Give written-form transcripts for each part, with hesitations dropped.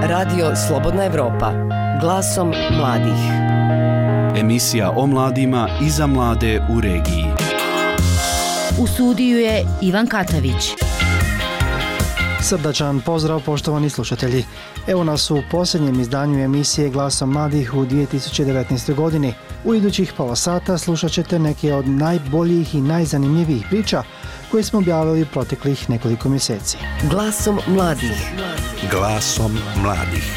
Radio Slobodna Evropa. Glasom mladih. Emisija o mladima i za mlade u regiji. U studiju je Ivan Katavić. Srdačan pozdrav poštovani slušatelji. Evo nas u posljednjem izdanju emisije Glasom mladih u 2019. godini. U idućih pola sata slušat ćete neke od najboljih i najzanimljivijih priča koje smo objavili proteklih nekoliko mjeseci. Glasom mladih. Glasom mladih.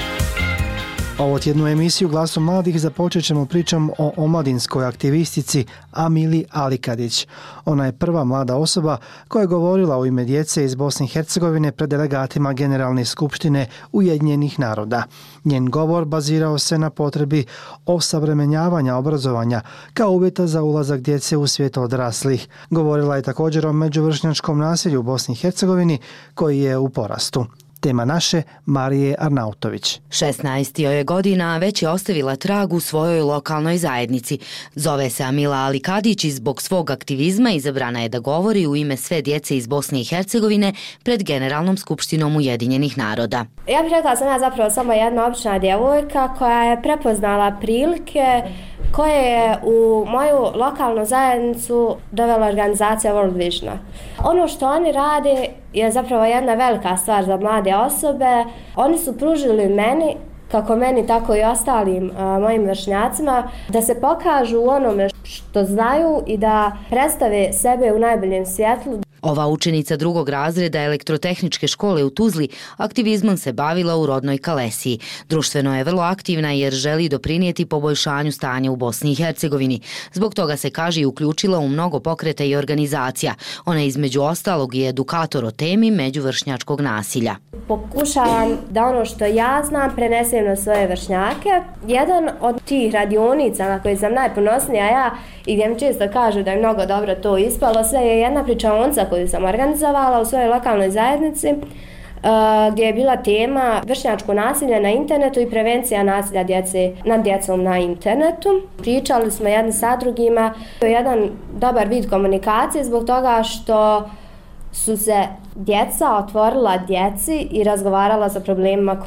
Ovo tjednu emisiju Glasom mladih započet ćemo pričom o omladinskoj aktivistici Amili Alikadić. Ona je prva mlada osoba koja je govorila u ime djece iz Bosne i Hercegovine pred delegatima Generalne skupštine Ujedinjenih naroda. Njen govor bazirao se na potrebi osavremenjavanja obrazovanja kao uvjeta za ulazak djece u svijet odraslih. Govorila je također o međuvršnjačkom nasilju u Bosni i Hercegovini koji je u porastu. Tema naše Marije Arnautović. 16 je godina, već je ostavila trag u svojoj lokalnoj zajednici. Zove se Amila Alikadić i zbog svog aktivizma izabrana je da govori u ime sve djece iz Bosne i Hercegovine pred Generalnom skupštinom Ujedinjenih naroda. Ja bih rekla da sam ja zapravo samo jedna obična djevojka koja je prepoznala prilike koje je u moju lokalnu zajednicu dovela organizacija World Visiona. Ono što oni rade je zapravo jedna velika stvar za mlade osobe. Oni su pružili meni, kako meni tako i ostalim mojim vršnjacima, da se pokažu u onome što znaju i da predstave sebe u najboljem svjetlu. Ova učenica drugog razreda elektrotehničke škole u Tuzli aktivizmom se bavila u rodnoj Kalesiji. Društveno je vrlo aktivna jer želi doprinijeti poboljšanju stanja u Bosni i Hercegovini. Zbog toga se, kaže, i uključila u mnogo pokreta i organizacija. Ona je između ostalog i edukator o temi međuvršnjačkog nasilja. Pokušavam da ono što ja znam prenesem na svoje vršnjake. Jedan od tih radionica na koje sam najponosnija ja i gdje mi često kažu da je mnogo dobro to ispalo, sve je jedna pričaonica koju sam organizovala u svojoj lokalnoj zajednici, gdje je bila tema vršnjačko nasilje na internetu i prevencija nasilja nad djecom na internetu. Pričali smo jedni sa drugima, to je jedan dobar vid komunikacije zbog toga što su se djeca otvorila djeci i razgovarala sa problemima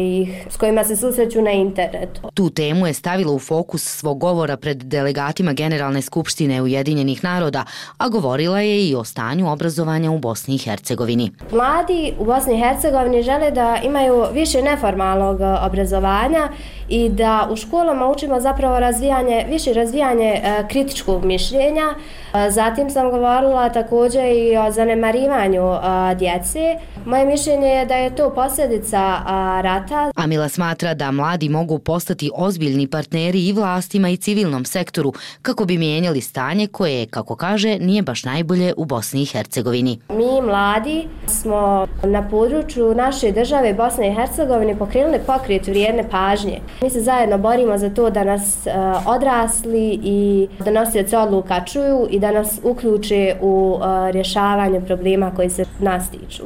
s kojima se susreću na internetu. Tu temu je stavila u fokus svog govora pred delegatima Generalne skupštine Ujedinjenih naroda, a govorila je i o stanju obrazovanja u Bosni i Hercegovini. Mladi u Bosni i Hercegovini žele da imaju više neformalnog obrazovanja i da u školama učimo zapravo više razvijanje kritičkog mišljenja. Zatim sam govorila također i o zanemarivanju djece. Moje mišljenje je da je to posljedica rata. Amila smatra da mladi mogu postati ozbiljni partneri i vlastima i civilnom sektoru kako bi mijenjali stanje koje, kako kaže, nije baš najbolje u Bosni i Hercegovini. Mi mladi smo na području naše države Bosne i Hercegovine pokrenuli pokret vrijedne pažnje. Mi se zajedno borimo za to da nas odrasli i donosioci odluka čuju i da nas uključe u rješavanje problema koji se nas tiču.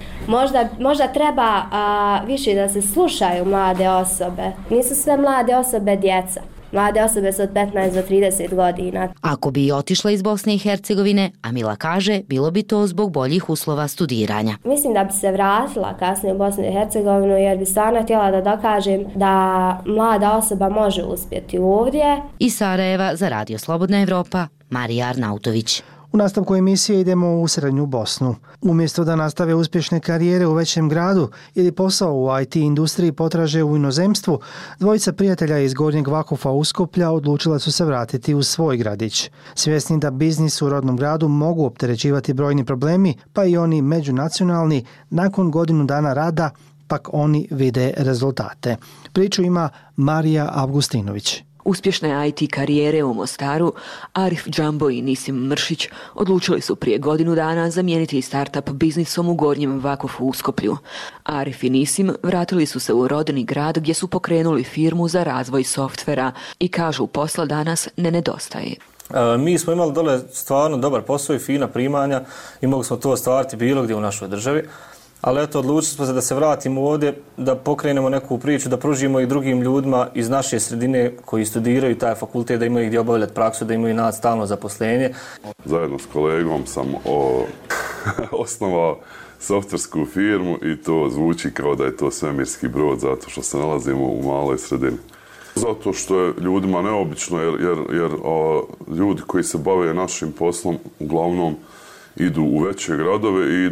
Možda treba više da se slušaju mlade osobe. Nisu sve mlade osobe djeca. Mlade osobe su od 15 do 30 godina. Ako bi otišla iz Bosne i Hercegovine, Amila kaže, bilo bi to zbog boljih uslova studiranja. Mislim da bi se vratila kasnije u Bosnu i Hercegovinu jer bi stvarno htjela da dokažem da mlada osoba može uspjeti ovdje. Iz Sarajeva za Radio Slobodna Evropa, Marija Arnautović. U nastavku emisije idemo u Srednju Bosnu. Umjesto da nastave uspješne karijere u većem gradu ili posao u IT industriji potraže u inozemstvu, dvojica prijatelja iz Gornjeg Vakufa Uskoplja odlučila su se vratiti u svoj gradić. Svjesni da biznis u rodnom gradu mogu opterećivati brojni problemi, pa i oni međunacionalni, nakon godinu dana rada, pak oni vide rezultate. Priču ima Marija Avgustinović. Uspješne IT karijere u Mostaru, Arif Džambo i Nisim Mršić odlučili su prije godinu dana zamijeniti startup biznisom u Gornjem Vakufu u Skoplju. Arif i Nisim vratili su se u rodni grad gdje su pokrenuli firmu za razvoj softvera i kažu posla danas ne nedostaje. Mi smo imali dole stvarno dobar posao i fina primanja i mogli smo to ostvariti bilo gdje u našoj državi. Ali eto, odlučili smo se da se vratimo ovdje, da pokrenemo neku priču, da pružimo i drugim ljudima iz naše sredine koji studiraju taj fakultet, da imaju gdje obavljati praksu, da imaju stalno zaposlenje. Zajedno s kolegom sam osnovao softversku firmu i to zvuči kao da je to svemirski brod zato što se nalazimo u maloj sredini. Zato što je ljudima neobično jer ljudi koji se bave našim poslom uglavnom idu u veće gradove i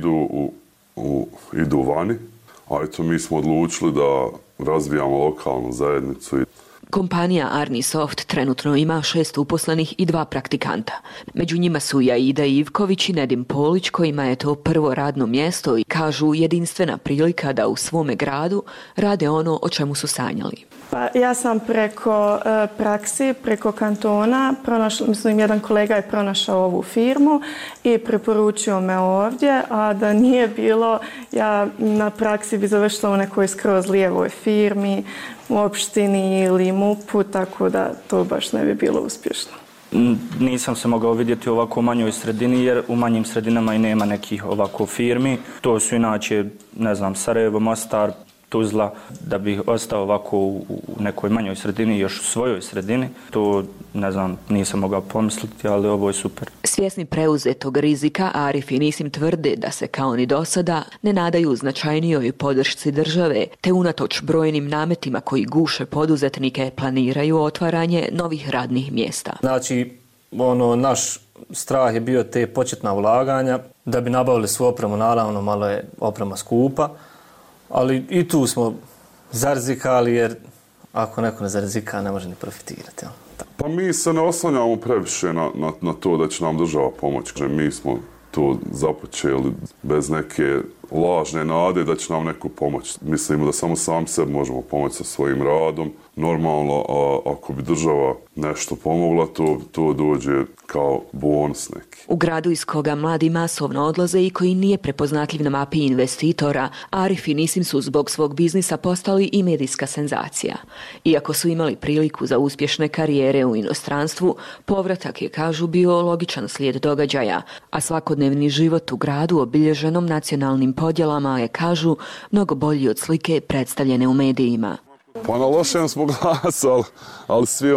idu vani. A eto, mi smo odlučili da razvijamo lokalnu zajednicu. Kompanija Arnisoft trenutno ima 6 uposlenih i 2 praktikanta. Među njima su Aida Ivković i Nedim Polić, kojima je to prvo radno mjesto i kažu jedinstvena prilika da u svome gradu rade ono o čemu su sanjali. Pa ja sam preko praksi, preko kantona, jedan kolega je pronašao ovu firmu i preporučio me ovdje, a da nije bilo, ja na praksi bi završila u nekoj skroz lijevoj firmi, u opštini ili MUP-u, tako da to baš ne bi bilo uspješno. Nisam se mogao vidjeti u ovako manjoj sredini jer u manjim sredinama i nema nekih ovako firmi. To su inače, Sarajevo, Mostar, Tuzla. Da bih ostao ovako u nekoj manjoj sredini, još u svojoj sredini, to nisam mogao pomisliti, ali ovo je super. Svjesni preuzetog rizika, Arif i Nisim tvrde da se kao ni do sada ne nadaju značajnijoj podršci države, te unatoč brojnim nametima koji guše poduzetnike planiraju otvaranje novih radnih mjesta. Znači, naš strah je bio te početna ulaganja, da bi nabavili svu opremu, naravno malo je oprema skupa, ali i tu smo zarizikali jer ako neko ne zarizika ne može ni profitirati. Pa mi se ne oslanjamo previše na to da će nam država pomoći. Mi smo to započeli bez neke lažne nade da će nam neko pomoći. Mislimo da samo sami sebi možemo pomoći sa svojim radom. Normalno, a ako bi država nešto pomogla, to dođe kao bonus neki. U gradu iz koga mladi masovno odlaze i koji nije prepoznatljiv na mapi investitora, Arif i Nisim su zbog svog biznisa postali i medijska senzacija. Iako su imali priliku za uspješne karijere u inostranstvu, povratak je, kažu, bio logičan slijed događaja, a svakodnevni život u gradu obilježenom nacionalnim podjelama je, kažu, mnogo bolji od slike predstavljene u medijima. Pa na lošem smo glasu, ali svi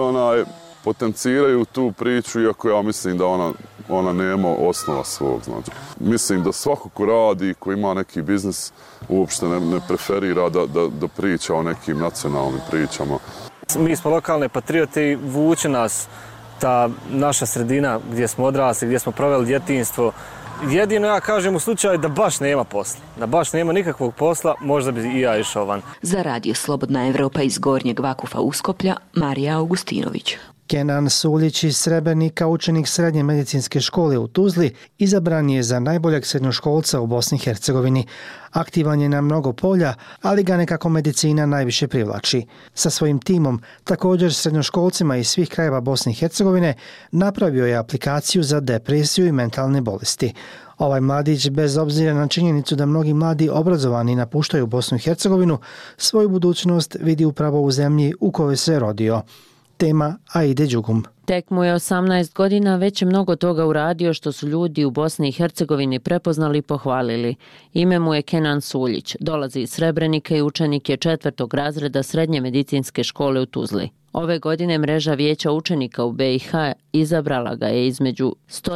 potenciraju tu priču, iako ja mislim da ona nema osnova svog. Znači. Mislim da svako ko radi, ko ima neki biznis, uopšte ne preferira da priča o nekim nacionalnim pričama. Mi smo lokalne patriote i vuče nas ta naša sredina gdje smo odrasli, gdje smo proveli djetinjstvo. Jedino ja kažem u slučaju da baš nema posla, da baš nema nikakvog posla, možda bi i ja išao van. Za radio Slobodna Evropa iz Gornjeg Vakufa Uskoplja, Marija Augustinović. Kenan Suljić iz Srebrenika, učenik srednje medicinske škole u Tuzli, izabran je za najboljeg srednjoškolca u Bosni i Hercegovini. Aktivan je na mnogo polja, ali ga nekako medicina najviše privlači. Sa svojim timom, također srednjoškolcima iz svih krajeva Bosne i Hercegovine, napravio je aplikaciju za depresiju i mentalne bolesti. Ovaj mladić, bez obzira na činjenicu da mnogi mladi obrazovani napuštaju Bosnu i Hercegovinu, svoju budućnost vidi upravo u zemlji u kojoj se rodio. Tema Aide Đugum. Tek mu je 18 godina, već je mnogo toga uradio što su ljudi u Bosni i Hercegovini prepoznali i pohvalili. Ime mu je Kenan Suljić, dolazi iz Srebrenika i učenik je 4. razreda srednje medicinske škole u Tuzli. Ove godine mreža vijeća učenika u BiH izabrala ga je između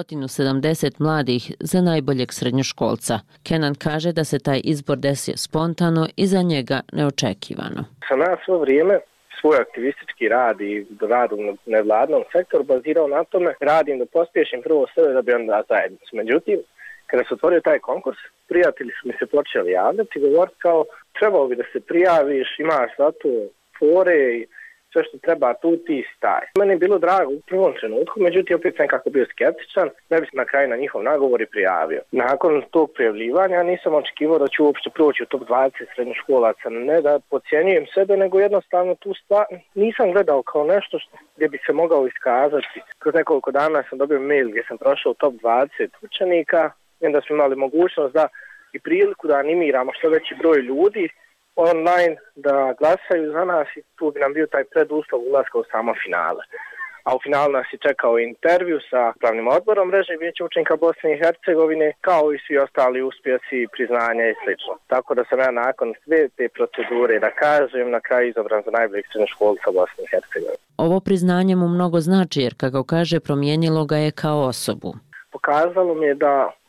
170 mladih za najboljeg srednjoškolca. Kenan kaže da se taj izbor desio spontano i za njega neočekivano. Sam ja svo vrijeme svoj aktivistički rad i rad u nevladnom sektoru bazirao na tome, radim da pospješim prvo sebe da bi onda zajednicu. Međutim, kada se otvorio taj konkurs, prijatelji su mi se počeli javljati i govoriti kao trebao bi da se prijaviš, imaš za to fore i sve što treba tu ti staj. Meni je bilo drago u prvom trenutku, međutim opet sam nekako bio skeptičan, da bi se na kraju na njihov nagovor i prijavio. Nakon tog prijavljivanja nisam očekivao da ću uopšte proći u top 20 srednjoškolaca, ne da podcjenjujem sebe, nego jednostavno tu stvar nisam gledao kao nešto gdje bi se mogao iskazati. Kroz nekoliko dana sam dobio mail gdje sam prošao u top 20 učenika i onda smo imali mogućnost da i priliku da animiramo što veći broj ljudi online da glasaju za nas i tu bi nam bio taj preduslov ulaska u samo finale. A u finalu nas je čekao intervju sa upravnim odborom mreže vijeća učenika Bosne i Hercegovine, kao i svi ostali uspjesi, priznanja i sl. Tako da sam ja nakon sve te procedure, da kažem, na kraju izabran za najboljeg srednjoškolca Bosne i Hercegovine. Ovo priznanje mu mnogo znači jer, kako kaže, promijenilo ga je kao osobu. Pokazalo mi je da u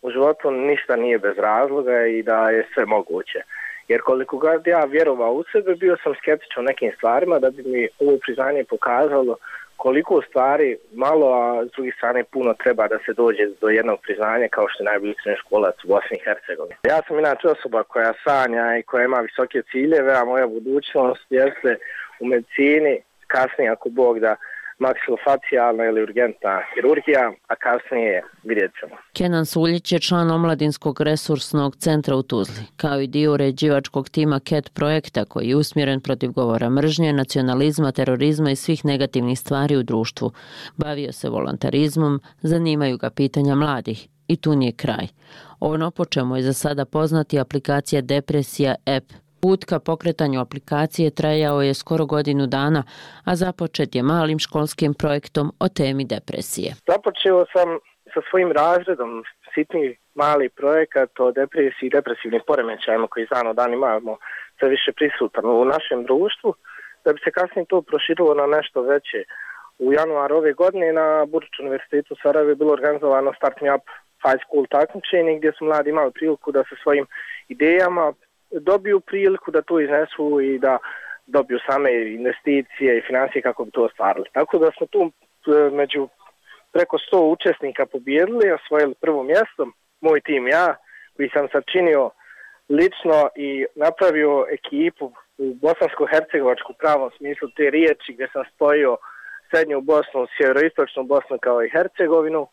u životu ništa nije bez razloga i da je sve moguće. Jer koliko god ja vjerovao u sebe, bio sam skeptičan nekim stvarima da bi mi ovo priznanje pokazalo koliko u stvari malo, a s druge strane puno treba da se dođe do jednog priznanja kao što je najbolji srednjoškolac u Bosni i Hercegovini. Ja sam inače osoba koja sanja i koja ima visoke ciljeve, a moja budućnost jeste u medicini, kasnije ako Bog da maksilofacijalna ili urgentna hirurgija, a kasnije vidjet ćemo. Kenan Suljić je član omladinskog resursnog centra u Tuzli, kao i dio uređivačkog tima CAT projekta koji je usmjeren protiv govora mržnje, nacionalizma, terorizma i svih negativnih stvari u društvu. Bavio se volontarizmom, zanimaju ga pitanja mladih i tu nije kraj. Ono po čemu je za sada poznati aplikacija Depresija app. Put ka pokretanju aplikacije trajao je skoro godinu dana, a započet je malim školskim projektom o temi depresije. Započeo sam sa svojim razredom sitni mali projekat o depresiji i depresivnim poremećajima koji dan od dan imamo sve više prisutan u našem društvu, da bi se kasnije to proširilo na nešto veće. U januaru ove godine na Burč univerzitetu u Sarajevu je bilo organizovano Start Me Up High School takmičenje gdje su mladi imali priliku da se svojim idejama dobiju priliku da to iznesu i da dobiju same investicije i financije kako bi to ostvarili. Tako da smo tu među preko 100 učesnika pobijedili, osvojili prvo mjesto, moj tim ja, koji sam sačinio lično i napravio ekipu u bosansko-hercegovačku pravom smislu te riječi, gdje sam spojio srednju Bosnu, sjeveroistočnu Bosnu kao i Hercegovinu.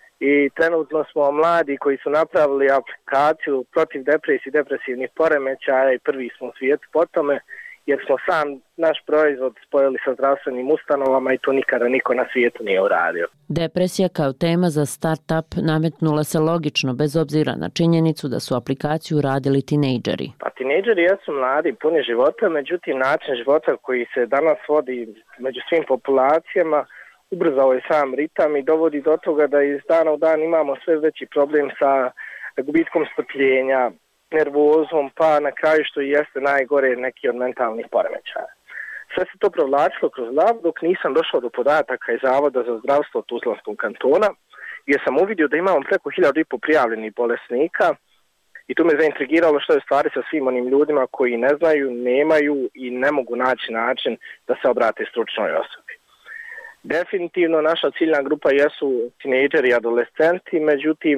I trenutno smo mladi koji su napravili aplikaciju protiv depresije i depresivnih poremećaja i prvi smo u svijetu po tome, jer smo sam naš proizvod spojili sa zdravstvenim ustanovama i to nikada niko na svijetu nije uradio. Depresija kao tema za start-up nametnula se logično, bez obzira na činjenicu da su aplikaciju radili tinejdžeri. Pa tinejdžeri jesu mladi, puni života, međutim način života koji se danas vodi među svim populacijama ubrzao je sam ritam i dovodi do toga da iz dana u dan imamo sve veći problem sa gubitkom strpljenja, nervozom, pa na kraju što i jeste najgore neki od mentalnih poremećaja. Sve se to provlačilo kroz glavu dok nisam došao do podataka iz Zavoda za zdravstvo Tuzlanskog kantona, gdje sam uvidio da imamo preko 1500 prijavljenih bolesnika i to me zaintrigiralo što je stvari sa svim onim ljudima koji ne znaju, nemaju i ne mogu naći način da se obrate stručnoj osobi. Definitivno naša ciljna grupa jesu tinejdžeri i adolescenti, međutim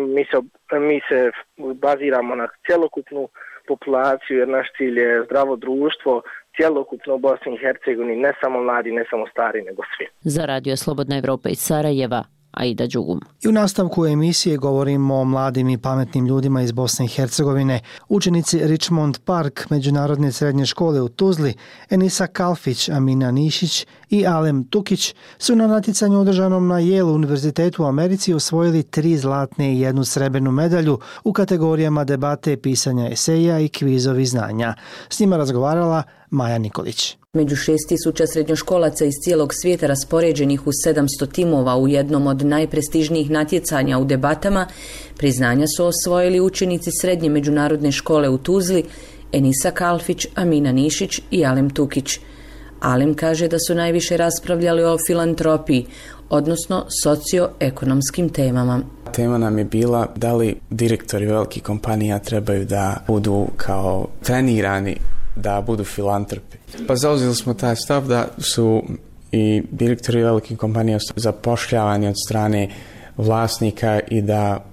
mi se baziramo na cjelokupnu populaciju jer naš cilj je zdravo društvo, cjelokupno u Bosni i Hercegovini, ne samo mladi, ne samo stari, nego svi. Za Radio Slobodna Evropa iz Sarajeva, Aida Đugum. I u nastavku emisije govorimo o mladim i pametnim ljudima iz Bosne i Hercegovine. Učenici Richmond Park međunarodne srednje škole u Tuzli, Enisa Kalfić, Amina Nišić i Alem Tukić su na natjecanju održanom na Yale univerzitetu u Americi osvojili 3 zlatne i 1 srebrnu medalju u kategorijama debate, pisanja eseja i kvizovi znanja. S njima razgovarala Maja Nikolić. Među 6000 srednjoškolaca iz cijelog svijeta raspoređenih u 700 timova u jednom od najprestižnijih natjecanja u debatama, priznanja su osvojili učenici srednje međunarodne škole u Tuzli, Enisa Kalfić, Amina Nišić i Alem Tukić. Alem kaže da su najviše raspravljali o filantropiji, odnosno socioekonomskim temama. Tema nam je bila da li direktori velikih kompanija trebaju da budu kao trenirani da budu filantropi. Pa zauzeli smo taj stav da su i direktori velikih kompanija zapošljavani od strane vlasnika i da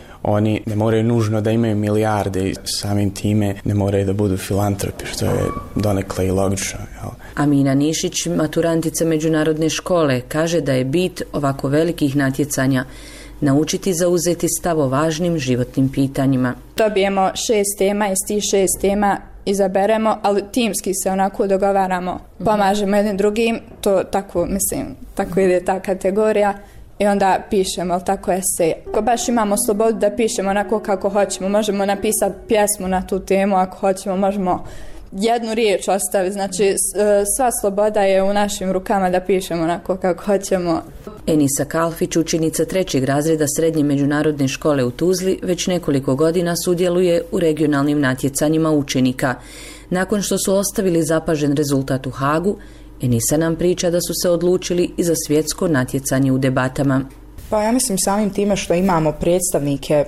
oni ne moraju nužno da imaju milijarde i samim time ne moraju da budu filantropi, što je donekle i logično. Jel? Amina Nišić, maturantica međunarodne škole, kaže da je bit ovako velikih natjecanja naučiti zauzeti stav o važnim životnim pitanjima. Dobijemo 6 tema, iz tih 6 tema izaberemo, ali timski se onako dogovaramo, pomažemo jednim drugim, to tako, mislim, tako ide ta kategorija i onda pišemo, tako esej. Ako baš imamo slobodu da pišemo onako kako hoćemo, možemo napisati pjesmu na tu temu, ako hoćemo, možemo jednu riječ ostaviti, znači sva sloboda je u našim rukama da pišemo onako kako hoćemo. Enisa Kalfić, učenica 3. razreda srednje međunarodne škole u Tuzli, već nekoliko godina sudjeluje u regionalnim natjecanjima učenika. Nakon što su ostavili zapažen rezultat u Hagu, Enisa nam priča da su se odlučili i za svjetsko natjecanje u debatama. Pa ja mislim samim time što imamo predstavnike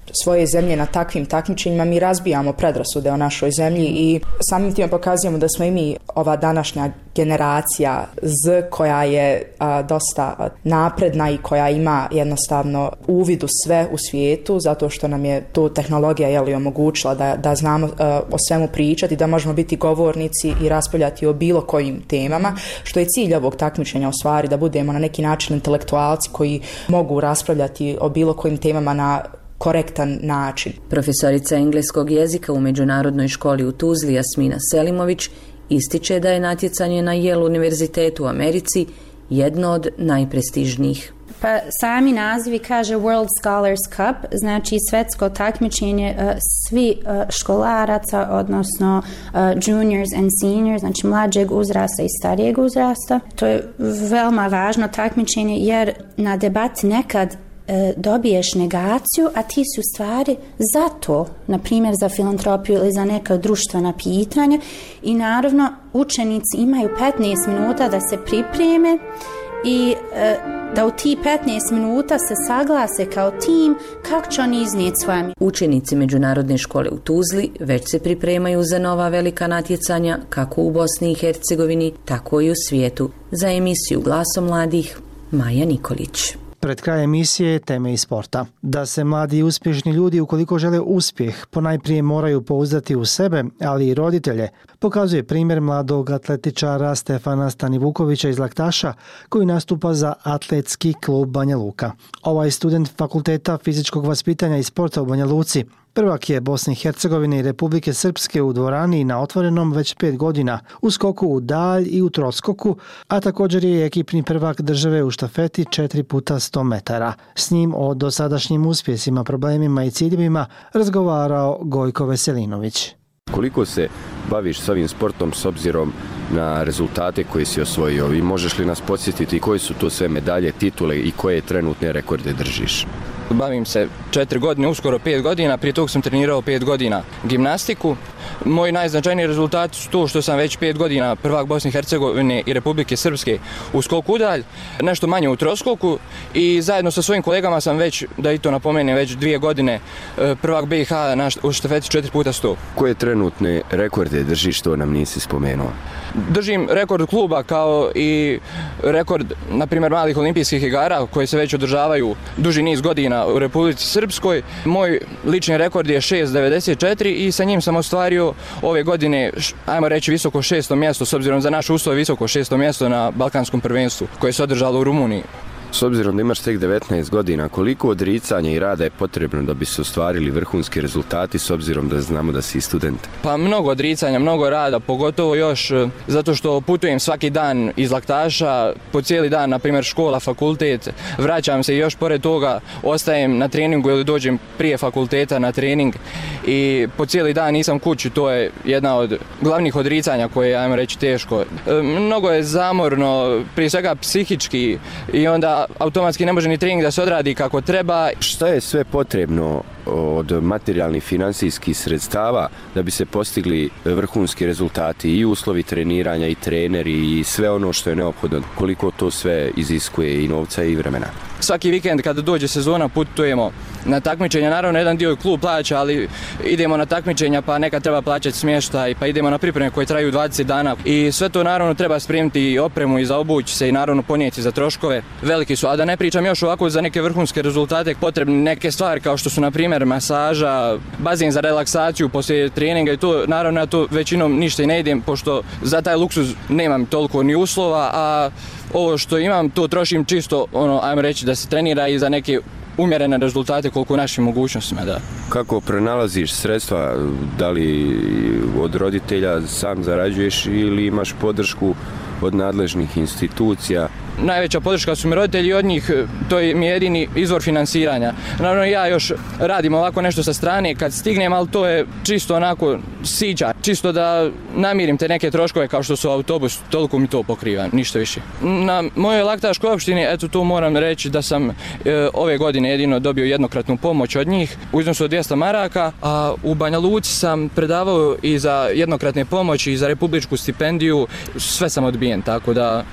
svoje zemlje na takvim takmičenjima mi razbijamo predrasude o našoj zemlji i samim time pokazujemo da smo i mi ova današnja generacija Z koja je dosta napredna i koja ima jednostavno uvid u sve u svijetu zato što nam je tu tehnologija omogućila da znamo o svemu pričati, da možemo biti govornici i raspravljati o bilo kojim temama, što je cilj ovog takmičenja u stvari, da budemo na neki način intelektualci koji mogu raspravljati o bilo kojim temama na korektan način. Profesorica engleskog jezika u Međunarodnoj školi u Tuzli Jasmina Selimović ističe da je natjecanje na Yale univerzitetu u Americi jedno od najprestižnijih. Pa sami nazivi kaže World Scholars Cup, znači svetsko takmičenje svi školaraca, odnosno juniors and seniors, znači mlađeg uzrasta i starijeg uzrasta. To je veoma važno takmičenje jer na debati nekad dobiješ negaciju, a ti si u stvari za to, na primjer za filantropiju ili za neka društvena pitanja i naravno učenici imaju 15 minuta da se pripreme i da u ti 15 minuta se saglase kao tim kako će oni iznijeti svoje. Učenici Međunarodne škole u Tuzli već se pripremaju za nova velika natjecanja kako u Bosni i Hercegovini, tako i u svijetu. Za emisiju Glasom mladih, Maja Nikolić. Pred kraj emisije teme iz sporta. Da se mladi i uspješni ljudi ukoliko žele uspjeh, ponajprije moraju pouzdati u sebe, ali i roditelje, pokazuje primjer mladog atletičara Stefana Stanivukovića iz Laktaša, koji nastupa za atletski klub Banja Luka. Ovaj student Fakulteta fizičkog vaspitanja i sporta u Banja Luci prvak je Bosne i Hercegovine i Republike Srpske u dvorani na otvorenom već 5 godina, u skoku u dalj i u troskoku, a također je ekipni prvak države u štafeti 4x100 metara. S njim o dosadašnjim uspjesima, problemima i ciljevima razgovarao Gojko Veselinović. Koliko se baviš s ovim sportom s obzirom na rezultate koje si osvojio i možeš li nas podsjetiti koji su to sve medalje, titule i koje trenutne rekorde držiš? Bavim se 4 godine, uskoro 5 godina, prije toga sam trenirao 5 godina gimnastiku. Moji najznačajniji rezultati su to što sam već 5 godina prvak Bosne i Hercegovine i Republike Srpske u skoku udalj, nešto manje u troskoku i zajedno sa svojim kolegama sam već, da i to napomenem, već 2 godine prvak BiH u štafeti 4x100. Koje trenutne rekorde držiš, što nam nisi spomenuo? Držim rekord kluba kao i rekord, na primjer, malih olimpijskih igara koje se već održavaju duži niz godina u Republici Srpskoj. Moj lični rekord je 6.94 i sa njim sam ostvario ove godine, ajmo reći, visoko 6. mjesto, s obzirom za naš uslov visoko 6. mjesto na Balkanskom prvenstvu koje se održalo u Rumuniji. S obzirom da imaš tek 19 godina, koliko odricanja i rada je potrebno da bi se ostvarili vrhunski rezultati, s obzirom da znamo da si student? Pa mnogo odricanja, mnogo rada, pogotovo još zato što putujem svaki dan iz Laktaša, po cijeli dan, na primjer škola, fakultet, vraćam se i još pored toga ostajem na treningu ili dođem prije fakulteta na trening i po cijeli dan nisam kući, to je jedna od glavnih odricanja koje je, ajmo reći, teško. Mnogo je zamorno, prije svega psihički i onda automatski ne može ni trening da se odradi kako treba. Šta je sve potrebno od materijalnih financijskih sredstava da bi se postigli vrhunski rezultati i uslovi treniranja i treneri i sve ono što je neophodno? Koliko to sve iziskuje i novca i vremena? Svaki vikend kada dođe sezona putujemo na takmičenja, naravno jedan dio klub plaća, ali idemo na takmičenja pa nekad treba plaćati smještaj, pa idemo na pripreme koje traju 20 dana i sve to naravno treba spremiti i opremu i za obući se i naravno ponijeti za troškove. Veliki su, a da ne pričam još ovako za neke vrhunske rezultate potrebne neke stvari kao što su na primjer masaža, bazen za relaksaciju poslije treninga i to naravno ja to većinom ništa i ne idem pošto za taj luksuz nemam toliko ni uslova, a ovo što imam to trošim čisto ajmo reći da se trenira i za neke umjerene rezultate koliko u našim mogućnostima, da. Kako pronalaziš sredstva, da li od roditelja sam zarađuješ ili imaš podršku od nadležnih institucija? Najveća podrška su mi roditelji i od njih to mi je jedini izvor finansiranja. Naravno ja još radim ovako nešto sa strane kad stignem, ali to je čisto onako sića, čisto da namirim te neke troškove kao što su autobus, toliko mi to pokriva, ništa više. Na mojoj Laktaškoj opštini, eto tu moram reći da sam ove godine jedino dobio jednokratnu pomoć od njih u iznosu od 200 maraka, a u Banja Luci sam predavao i za jednokratne pomoći i za republičku stipendiju, sve sam odbijen, tako da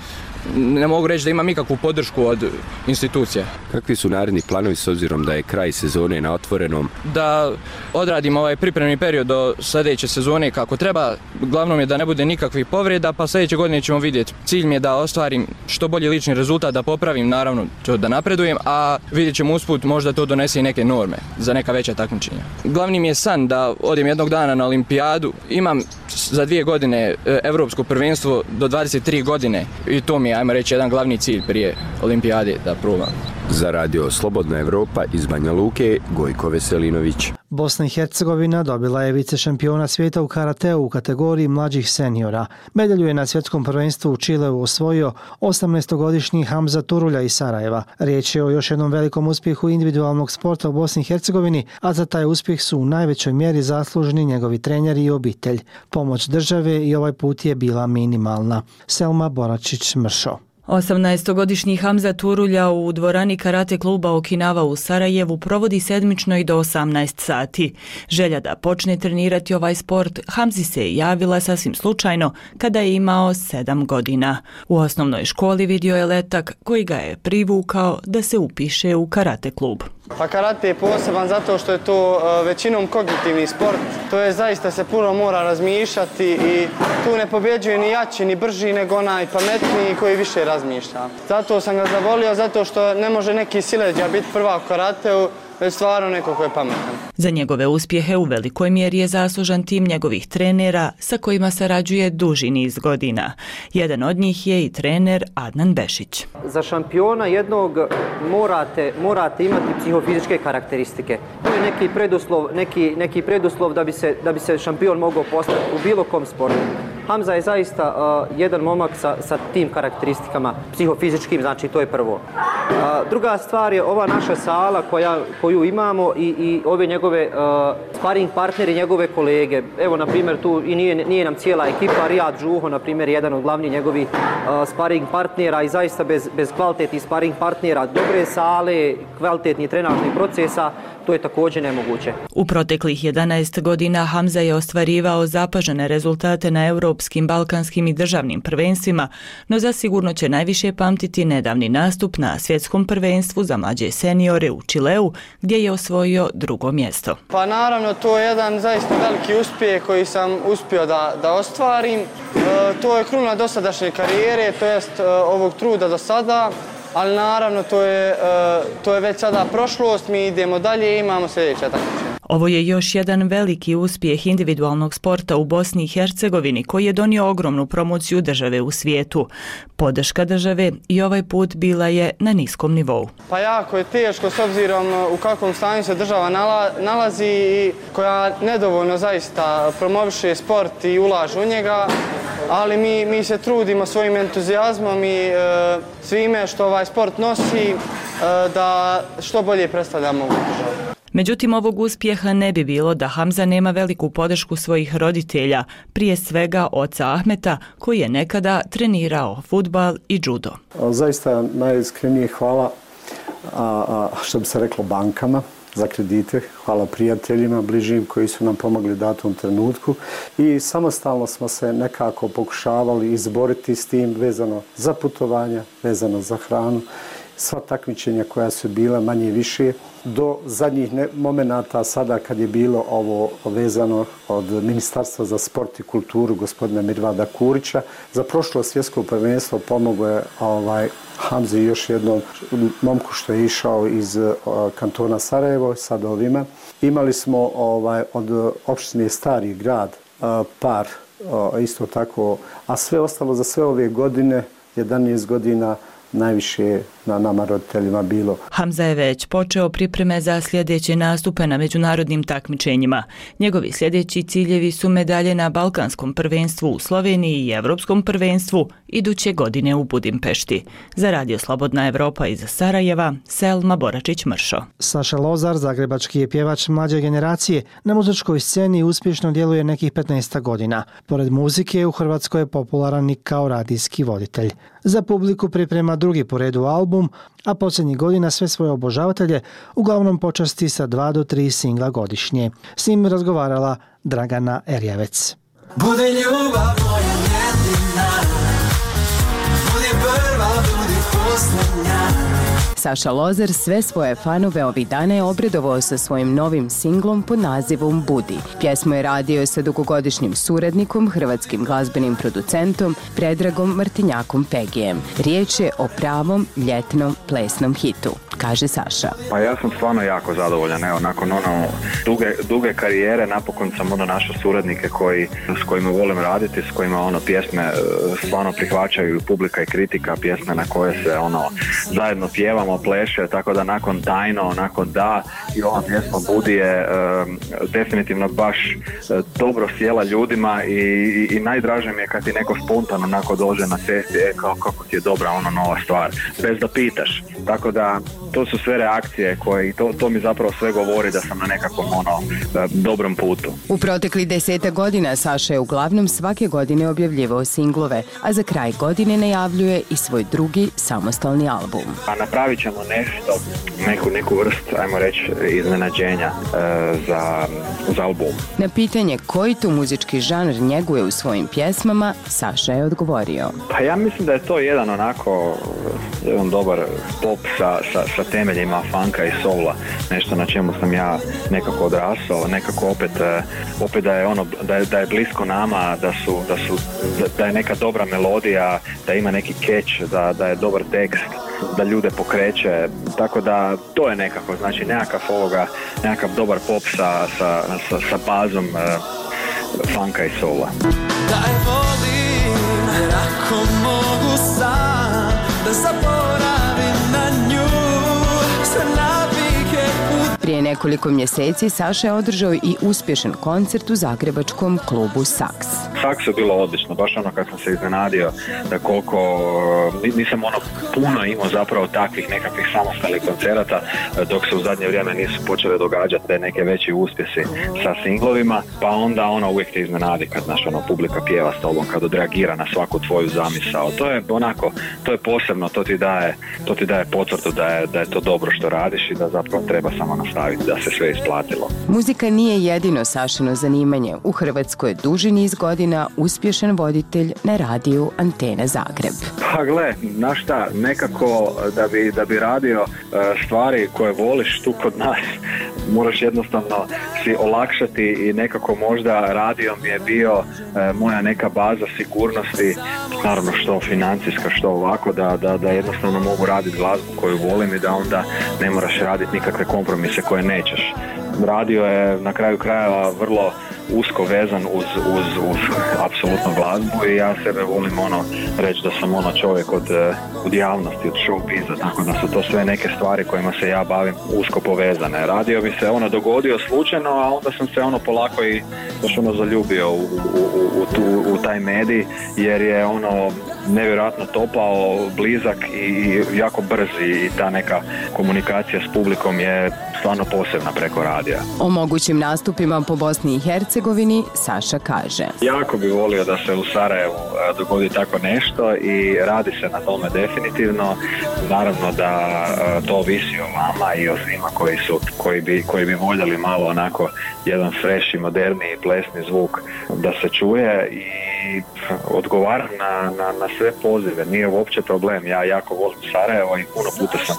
ne mogu reći da imam ikakvu podršku od institucija. Kakvi su naredni planovi s obzirom da je kraj sezone na otvorenom? Da odradim ovaj pripremni period do sljedeće sezone kako treba. Glavno je da ne bude nikakvih povreda, pa sljedeće godine ćemo vidjeti. Cilj mi je da ostvarim što bolji lični rezultat, da popravim, naravno da napredujem, a vidjet ćemo usput možda to donese i neke norme za neka veća takmičenja. Glavni mi je san da odem jednog dana na olimpijadu. Imam za 2 godine evropsko prvenstvo do 23 godine i to mi je, ajmo reći, jedan glavni cilj prije olimpijade da probam. Za radio Slobodna Evropa iz Banja Luke, Gojko Veselinović. Bosna i Hercegovina dobila je vice šampiona svijeta u karateu u kategoriji mlađih seniora. Medalju je na svjetskom prvenstvu u Čileu osvojio 18-godišnji Hamza Turulja iz Sarajeva. Riječ je o još jednom velikom uspjehu individualnog sporta u Bosni i Hercegovini, a za taj uspjeh su u najvećoj mjeri zaslužni njegovi treneri i obitelj. Pomoć države i ovaj put je bila minimalna. Selma Boračić-Mršo. 18-godišnji Hamza Turulja u dvorani karate kluba Okinawa u Sarajevu provodi sedmično i do 18 sati. Želja da počne trenirati ovaj sport Hamzi se javila sasvim slučajno kada je imao 7 godina. U osnovnoj školi vidio je letak koji ga je privukao da se upiše u karate klub. Pa karate je poseban zato što je to većinom kognitivni sport. To je zaista se puno mora razmišljati i tu ne pobjeđuje ni jači ni brži nego onaj pametniji koji više razmišlja. Zato sam ga zavolio, zato što ne može neki sileđa biti prvak u karateu, već stvarno neko ko je pametan. Za njegove uspjehe u velikoj mjeri je zaslužan tim njegovih trenera sa kojima sarađuje duži niz godina. Jedan od njih je i trener Adnan Bešić. Za šampiona jednog morate imati psihofizičke karakteristike. To je neki preduslov da bi se šampion mogao postati u bilo kom sportu. Hamza je zaista jedan momak sa tim karakteristikama, psihofizičkim, znači to je prvo. Druga stvar je ova naša sala koju imamo i ove njegove sparing partneri, njegove kolege. Evo, na primjer, tu i nije nam cijela ekipa, Rijad Žuho, na primjer, jedan od glavnih njegovih sparing partnera i zaista bez kvalitetnih sparing partnera, dobre sale, kvalitetnih trenažnih procesa, to je također nemoguće. U proteklih 11 godina Hamza je ostvarivao zapažene rezultate na europskim, balkanskim i državnim prvenstvima, no zasigurno će najviše pamtiti nedavni nastup na svjetskom prvenstvu za mlađe seniore u Čileu, gdje je osvojio 2. mjesto. Pa naravno, to je jedan zaista veliki uspjeh koji sam uspio da ostvarim. To je kruna dosadašnje karijere, to jest ovog truda do sada. Ali naravno to je već sada prošlost, mi idemo dalje i imamo sljedeće takmičenje. Ovo je još jedan veliki uspjeh individualnog sporta u Bosni i Hercegovini koji je donio ogromnu promociju države u svijetu. Podrška države i ovaj put bila je na niskom nivou. Pa jako je teško s obzirom u kakvom stanju se država nalazi i koja nedovoljno zaista promoviše sport i ulaže u njega, ali mi se trudimo svojim entuzijazmom i svime što ovaj sport nosi da što bolje predstavljamo ovu državu. Međutim, ovog uspjeha ne bi bilo da Hamza nema veliku podršku svojih roditelja, prije svega oca Ahmeta, koji je nekada trenirao fudbal i judo. Zaista najiskrenije hvala, što bi se reklo, bankama za kredite, hvala prijateljima bližim koji su nam pomogli u datom trenutku i samostalno smo se nekako pokušavali izboriti s tim vezano za putovanja, vezano za hranu. Sva takmičenja koja su bila manje više do zadnjih momenata sada kad je bilo ovo vezano od Ministarstva za sport i kulturu gospodina Mirvada Kurića. Za prošlo svjetsko prvenstvo pomogao je Hamzi još jednom momku što je išao iz kantona Sarajevo, sad ovima. Imali smo od opštine Stari grad par isto tako, a sve ostalo za sve ove godine, 11 godina, najviše na nama roditeljima bilo. Hamza je već počeo pripreme za sljedeće nastupe na međunarodnim takmičenjima. Njegovi sljedeći ciljevi su medalje na Balkanskom prvenstvu u Sloveniji i Evropskom prvenstvu iduće godine u Budimpešti. Za radio Slobodna Evropa iz Sarajeva, Selma Boračić-Mršo. Saša Lozar, zagrebački je pjevač mlađe generacije, na muzičkoj sceni uspješno djeluje nekih 15 godina. Pored muzike, u Hrvatskoj je popularan i kao radijski voditelj. Za publiku priprema drugi po redu album, a posljednjih godina sve svoje obožavatelje uglavnom počasti sa 2 do 3 singla godišnje. S njim razgovarala Dragana Erjavec. Bude ljubav moja jedina, bude prva, budi posljednja. Saša Lozer sve svoje fanove ovih dana je obradovao sa svojim novim singlom pod nazivom Budi. Pjesmu je radio sa dugogodišnjim suradnikom, hrvatskim glazbenim producentom Predragom Martinjakom Pegijem. Riječ je o pravom ljetnom plesnom hitu, kaže Saša. Pa ja sam stvarno jako zadovoljan, evo, nakon duge karijere napokon sam našao suradnike s kojima volim raditi, s kojima pjesme stvarno prihvaćaju publika i kritika, pjesme na koje se zajedno pjevamo, pleše, tako da nakon Dajno, nakon Da i ova pjesma Budi je definitivno baš dobro sjela ljudima i najdraže mi je kad ti neko spontano onako dođe na cesti, kako ti je dobra nova stvar, bez da pitaš. Tako da to su sve reakcije koje, to mi zapravo sve govori da sam na nekakvom dobrom putu. U protekli 10 godina Saša je uglavnom svake godine objavljivao singlove, a za kraj godine najavljuje i svoj drugi samostalni album. A napravit ćemo nešto, neku vrst, ajmo reći, iznenađenja za album. Na pitanje koji tu muzički žanr njeguje u svojim pjesmama, Saša je odgovorio. Pa ja mislim da je to jedan dobar pop sa temeljima funka i soula, nešto na čemu sam ja nekako odrasao, nekako opet da je blisko nama, da je neka dobra melodija, da ima neki catch, da je dobar tekst, da ljude pokreće, tako da to je nekako, znači nekakav dobar pop sa bazom funka i soula. Daj volim, jer ako mogu sam da zaboravim na nju, sve navike u... Prije nekoliko mjeseci Saša je održao i uspješan koncert u zagrebačkom klubu Saks. Saks je bilo odlično, baš kad sam se iznenadio da koliko nisam puno imao zapravo takvih nekakvih samostalnih koncerata, dok se u zadnje vrijeme nisu počeli događati te neke veći uspjesi sa singlovima, pa onda uvijek te iznenadi kad publika pjeva s tobom, kad odreagira na svaku tvoju zamisao. To je to je posebno, to ti daje potvrdu da je to dobro što radiš i da zapravo treba samo nastaviti, da se sve isplatilo. Muzika nije jedino Sašino zanimanje. U Hrvatskoj je duži niz godina uspješan voditelj na radiju Antena Zagreb. Pa gle, znaš šta, nekako da bi radio stvari koje voliš tu kod nas, moraš jednostavno si olakšati i nekako možda radio mi je bio moja neka baza sigurnosti, naravno što financijska, što ovako, da jednostavno mogu raditi glazbu koju volim i da onda ne moraš raditi nikakve kompromise koje nećeš. Radio je na kraju krajeva vrlo usko vezan uz apsolutno glazbu i ja sebe volim reći da sam čovjek od javnosti, od showbiza, tako da su to sve neke stvari kojima se ja bavim usko povezane. Radio bi se dogodio slučajno, a onda sam se polako i baš zaljubio u taj medij, jer je nevjerojatno topao, blizak i jako brz i ta neka komunikacija s publikom je stvarno posebna preko radija. O mogućim nastupima po Bosni i Hercegovini Saša kaže: jako bi volio da se u Sarajevu dogodi tako nešto i radi se na tome definitivno. Naravno da to ovisi o vama i o svima koji bi voljeli malo jedan fresh i moderniji plesni zvuk da se čuje i odgovaram na sve pozive, nije uopće problem. Ja jako volim Sarajevo i puno puta sam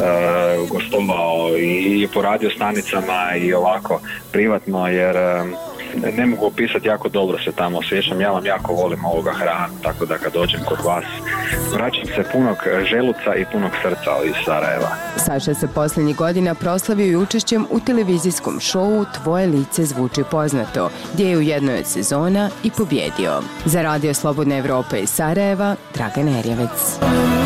gostovao i po radio stanicama i ovako privatno, jer ne mogu opisati, jako dobro se tamo osjećam. Ja vam jako volim ovoga hranu, tako da kad dođem kod vas vraćam se punog želuca i punog srca iz Sarajeva. Saša se posljednjih godina proslavio i učešćem u televizijskom šovu Tvoje lice zvuči poznato, gdje je u jednoj od sezona i pobjedio. Za Radio Slobodna Evropa iz Sarajeva, Dragan Erjevec.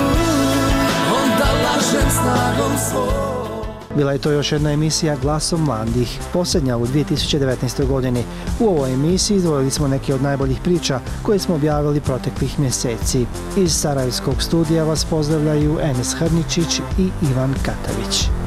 Bila je to još jedna emisija Glasom mladih, posljednja u 2019. godini. U ovoj emisiji izdvojili smo neke od najboljih priča koje smo objavili proteklih mjeseci. Iz Sarajevskog studija vas pozdravljaju Enes Hrničić i Ivan Katavić.